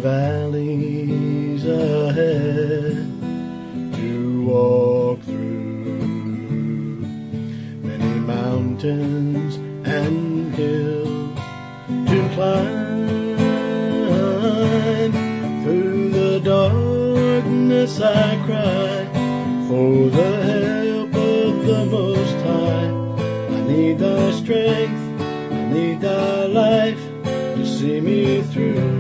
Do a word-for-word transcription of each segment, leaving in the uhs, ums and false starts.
valleys ahead to walk through, many mountains and hills to climb. Through the darkness I cry for the help of the Most High. I need thy strength, I need thy life to see me through.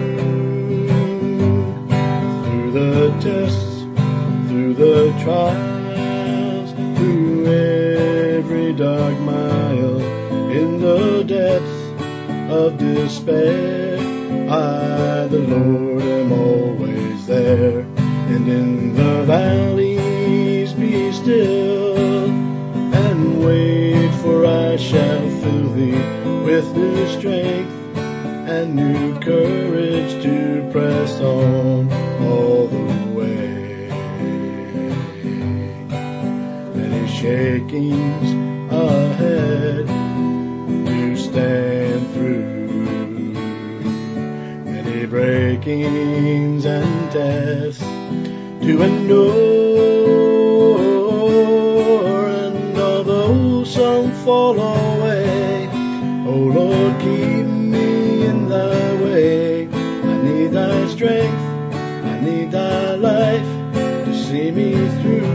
Through the tests, through the trials, through every dark mile, in the depths of despair, I, the Lord, am always there. And in the valleys be still and wait, for I shall fill thee with new strength and new courage to press on all the way. Many shakings ahead to stand through, many breakings and tests to endure, and although some fall away, oh Lord, keep me in thy way. I need thy strength, I need thy life to see me through.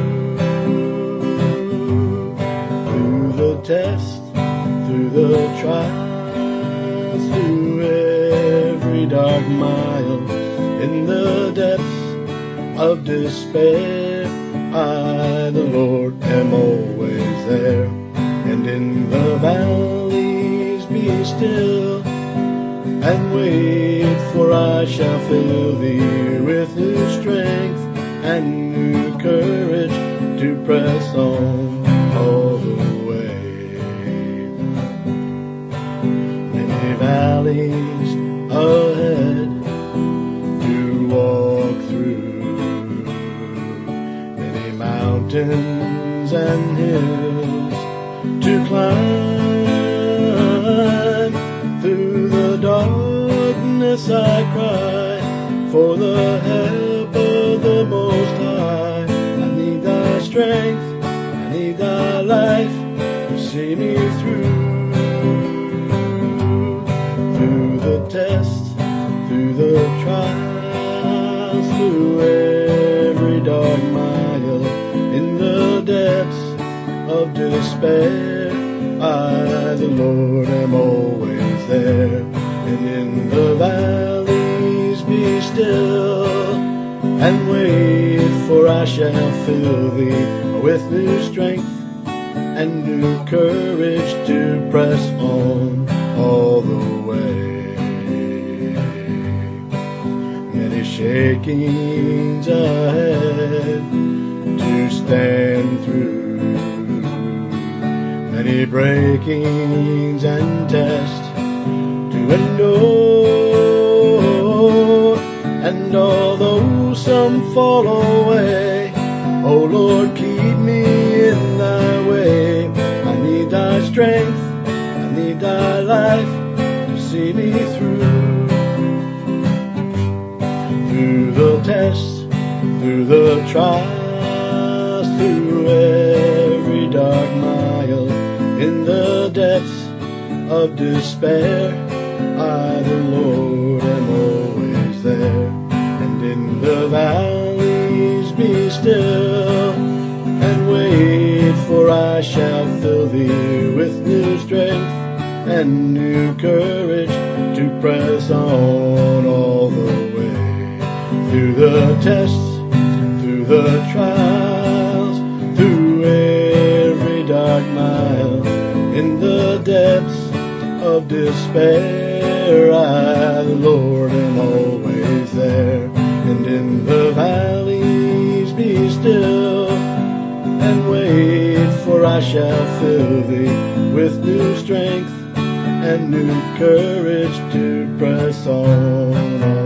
Through the tests, through the trials, through every dark mile, in the depths of despair, I, the Lord, am always there. And in the valleys be still and wait, for I shall fill thee with new strength and new courage to press on all the way. Many valleys ahead to walk through, many mountains and hills to climb. Through the darkness I cry for the help of the Most High. I need thy strength, I need thy life to see me through. Through the tests, through the trials, through every dark mile, in the depths of despair, I, the Lord, am always there. And in the valleys be still and wait, for I shall fill thee with new strength and new courage to press on all the way. Many shakings ahead to stand through, many breakings and tests to endure, and although some fall away, oh Lord, keep me in thy way. I need thy strength, I need thy life to see me through. Through the tests, through the trials, through every dark mile, in the depths of despair, I, the Lord, am always there. And in the valleys be still and wait, for I shall fill thee with new strength and new courage to press on all the way. Through the tests, through the trials, through every dark mile, in the depths of despair, I, the Lord, am always there. And in the valleys be still and wait, for I shall fill thee with new strength and new courage to press on.